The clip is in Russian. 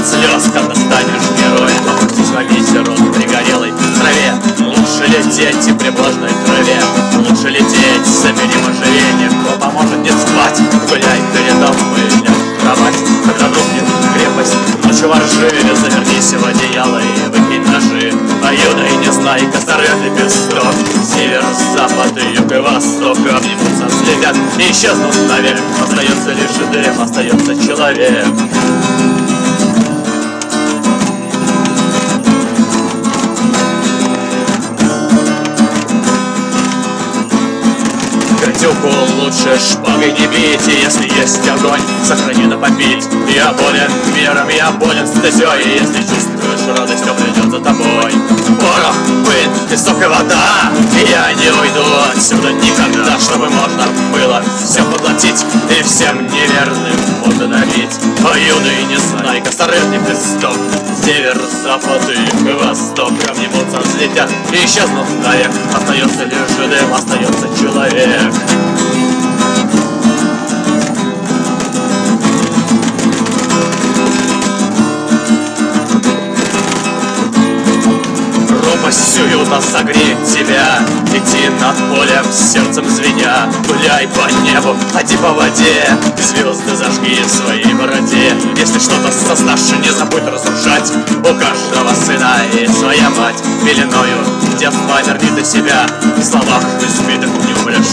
от слез, когда станешь героем. Опустись во ветер, он пригорелой траве. Лучше лететь и при влажной траве. Лучше лететь, собери можжевельник. Кто поможет не спать, гуляй передо мной, ляг в кровать. Когда рухнет крепость, ночью воржи, завернись в одеяло и выкинь ножи. А юда и не знай, косоротный песок. Север, запад, юг и восток обнимутся, взлетят и исчезнут навек. Остается лишь дым, остается человек. Катюку лучше шпагой не бить, и если есть огонь, сохрани на попить. Я болен миром, я болен стезей, и если чувствуешь радость, то придет за тобой. Порох, пыль, песок и вода, и я не уйду отсюда никогда, чтобы можно было все поглотить и всем неверным можно давить. А юный не знай, косоротный песок. Север, запад, юг и восток обнимутся, взлетят и исчезнут навек. Остается лишь дым, остается человек. Пропастью юта согреет тебя, лети над полем, сердцем звеня. Гуляй по небу, ходи по воде, звезды зажги в своей бороде. Если что-то создашь, не забудь разрушать. У каждого сына есть своя мать. Пеленою детства верни ты себя, в словах избитых не умрешь